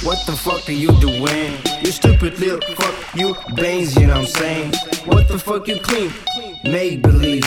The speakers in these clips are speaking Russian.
what the fuck are you doing? You stupid little fuck, you Baines, you know what I'm saying? What the fuck you clean? Make believe,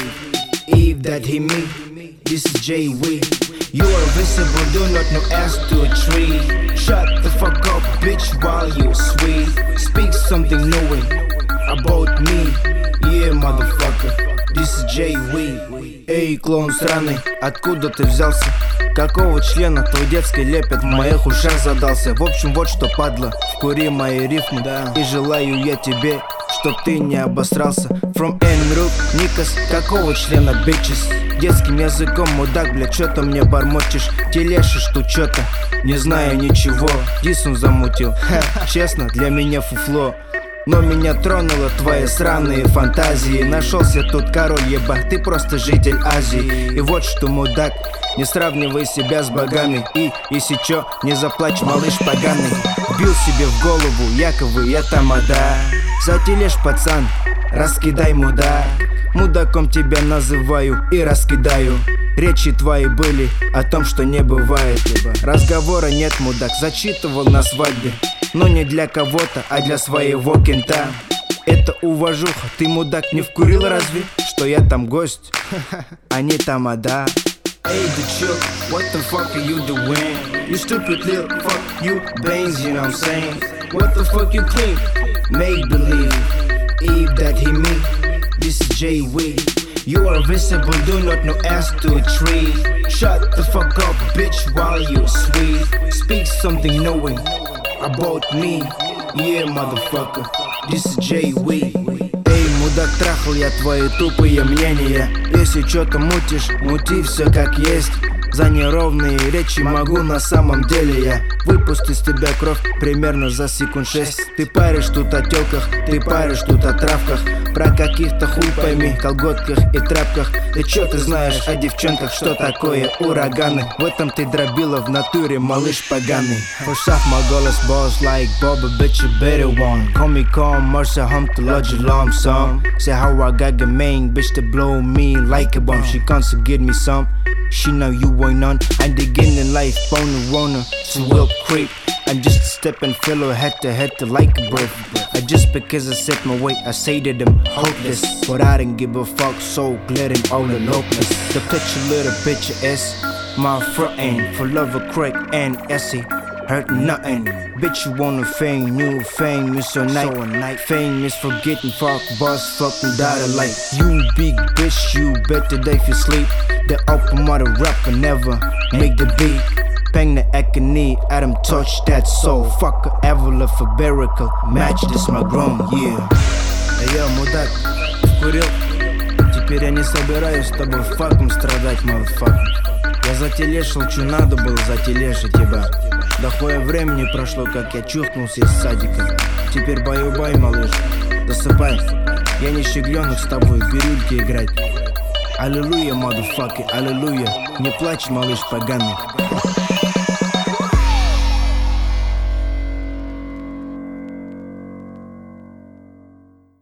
Eve that he me. This is Jay-Wee. You are visible, do not know ass to a tree. Shut the fuck up, bitch, while you sweet. Speak something knowing about me. Yeah, motherfucker, this is Jay-Wee. Эй, клоун сраный, откуда ты взялся? Какого члена твой детский лепет в моих ушах задался? В общем, вот что, падла, вкури мои рифмы, да. И желаю я тебе, чтоб ты не обосрался. From Enrook, Никас, какого члена, bitches? Детским языком, мудак, бля, чё-то мне бормочешь. Телешишь тут чё-то, не знаю ничего. Дис он замутил, честно, для меня фуфло. Но меня тронуло твои сраные фантазии. Нашелся тут король, ебать, ты просто житель Азии. И вот что, мудак, не сравнивай себя с богами. И если чё, не заплачь, малыш поганый. Бил себе в голову, якобы я тамада. Зателешь, пацан, раскидай, мудак. Мудаком тебя называю и раскидаю. Речи твои были о том, что не бывает. Разговора нет, мудак, зачитывал на свадьбе. Но не для кого-то, а для своего кента. Это уважуха, ты, мудак, не вкурил разве? Что я там гость, а не тамада. Hey, the chill, what the fuck are you doing? You stupid little fuck, you Baines, you know what I'm saying? What the fuck you clean? Make believe, Eve that he me. This is Jay-Wee. You are visible, do not know ass to a tree. Shut the fuck up, bitch, while you sweet. Speak something knowing about me. Yeah, motherfucker, this is Jay-Wee. Эй, мудак, трахал я твои тупые мнения. Если чё-то мутишь, мути все как есть. За неровные речи могу на самом деле я выпустить из тебя кровь примерно за секунд 6. Ты паришь тут о тёлках, ты паришь тут о травках. Про каких-то хуй пойми, колготках и тряпках. Ты чё ты знаешь о девчонках, что такое ураганы? В этом ты дробила в натуре, малыш поганый. Пошав мой голос, boss like Boba, bitch, you better one. Call me calm, Marcia, hum to lodge alarm song. Say how I got the main bitch to blow me like a bomb. She comes to get me some. She know you ain't none. I'm beginning life on the runner, so we'll creep. I'm just a stepping filler, head to like a brick. I just because I set my weight, I say that I'm hopeless. But I didn't give a fuck, so glad and all and hopeless. The picture little picture is my front end, full of a crack and essay. Hurt nothing, bitch, you wanna fame, new fame, miss your night. Fame is forgetting, fuck, boss, fucking die light. You big bitch, you better if you sleep. The open mother rapper never make the beat. Peng the ekony, Adam touch that soul. Fuck a ever for berical, match this my grown, yeah. Эй, я, мудак, вкурил. Теперь я не собираюсь с тобой факом страдать, motherfucker. Я зателешил, что надо было зателешить тебя. Да хуя времени прошло, как я чухнулся из садика. Теперь баю-бай, малыш, досыпай. Я не щегленок с тобой в бирюльке играть. Аллилуйя, motherfucker, аллилуйя. Не плачь, малыш поганый.